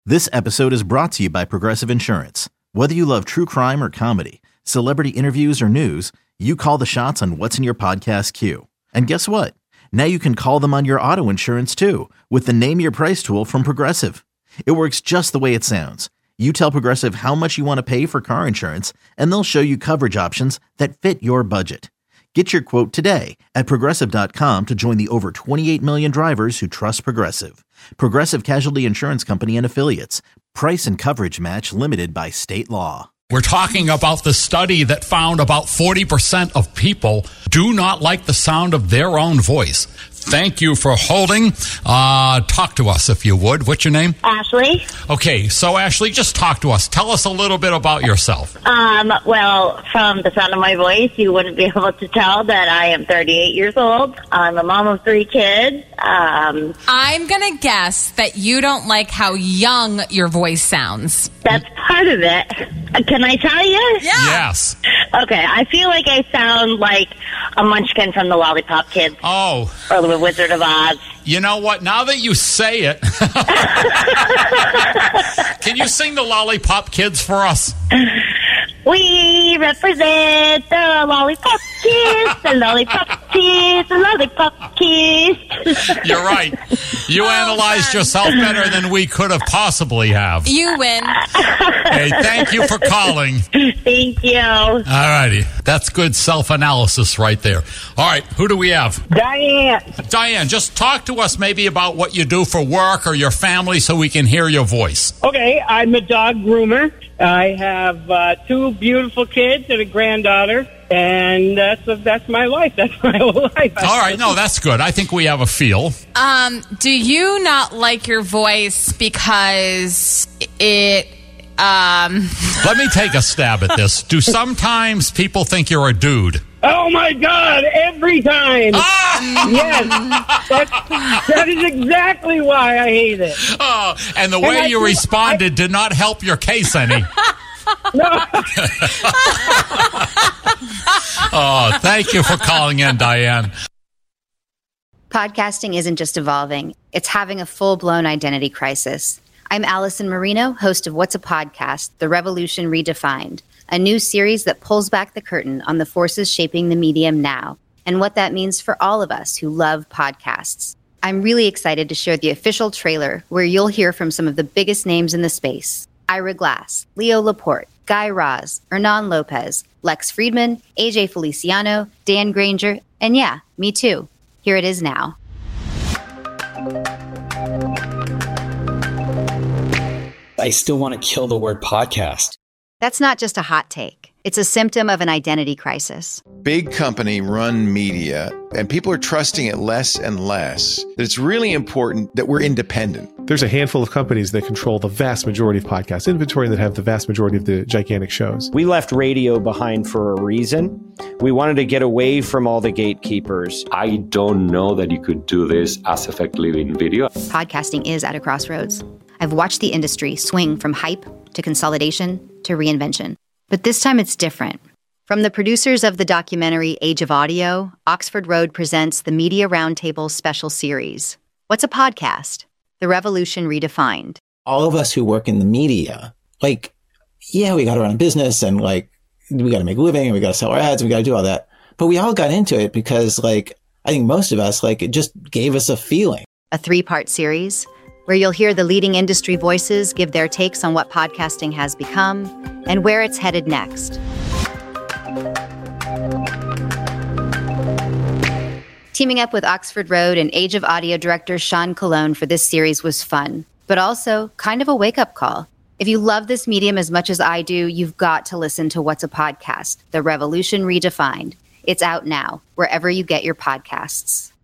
This episode is brought to you by Progressive Insurance. Whether you love true crime or comedy, celebrity interviews or news, you call the shots on what's in your podcast queue. And guess what? Now you can call them on your auto insurance too with the Name Your Price tool from Progressive. It works just the way it sounds. You tell Progressive how much you want to pay for car insurance, and they'll show you coverage options that fit your budget. Get your quote today at Progressive.com to join the over 28 million drivers who trust Progressive. Progressive Casualty Insurance Company and Affiliates. Price and coverage match limited by state law. We're talking about the study that found about 40% of people do not like the sound of their own voice. Thank you for holding. Talk to us if you would. What's your name? Ashley. Okay, so Ashley, just talk to us. Tell us a little bit about yourself. Well, from the sound of my voice, you wouldn't be able to tell that I am 38 years old. I'm a mom of 3 kids. I'm going to guess that you don't like how young your voice sounds. That's part of it. Can I tell you? Yeah. Yes. Okay, I feel like I sound like a munchkin from the Lollipop Kids. Oh. Or the Wizard of Oz. You know what? Now that you say it, can you sing the Lollipop Kids for us? We represent the Lollipop Kids, the Lollipop Kids, the Lollipop Kids. You're right. You analyzed yourself better than we could have possibly have. You win. Hey, thank you for calling. Thank you. All righty. That's good self-analysis right there. All right, who do we have? Diane. Diane, just talk to us maybe about what you do for work or your family so we can hear your voice. Okay, I'm a dog groomer. I have 2 beautiful kids and a granddaughter, and that's my life. That's my whole life. All right, no, that's good. I think we have a feel. Do you not like your voice because it... Let me take a stab at this. Do sometimes people think you're a dude? Oh, my God, every time. Yes, that is exactly why I hate it. Oh, and the way you responded did not help your case any. No. Oh, thank you for calling in, Diane. Podcasting isn't just evolving. It's having a full-blown identity crisis. I'm Allison Marino, host of What's a Podcast? The Revolution Redefined, a new series that pulls back the curtain on the forces shaping the medium now and what that means for all of us who love podcasts. I'm really excited to share the official trailer where you'll hear from some of the biggest names in the space. Ira Glass, Leo Laporte, Guy Raz, Hernan Lopez, Lex Friedman, AJ Feliciano, Dan Granger, and yeah, me too. Here it is now. I still want to kill the word podcast. That's not just a hot take. It's a symptom of an identity crisis. Big company run media, and people are trusting it less and less. That it's really important that we're independent. There's a handful of companies that control the vast majority of podcast inventory and that have the vast majority of the gigantic shows. We left radio behind for a reason. We wanted to get away from all the gatekeepers. I don't know that you could do this as effectively in video. Podcasting is at a crossroads. I've watched the industry swing from hype to consolidation to reinvention. But this time it's different. From the producers of the documentary Age of Audio, Oxford Road presents the Media Roundtable special series. What's a podcast? The Revolution Redefined. All of us who work in the media, we got to run a business and we got to make a living and we got to sell our ads and we got to do all that. But we all got into it because I think most of us, it just gave us a feeling. A 3-part series where you'll hear the leading industry voices give their takes on what podcasting has become and where it's headed next. Teaming up with Oxford Road and Age of Audio director Sean Colon for this series was fun, but also kind of a wake-up call. If you love this medium as much as I do, you've got to listen to What's a Podcast? The Revolution Redefined. It's out now, wherever you get your podcasts.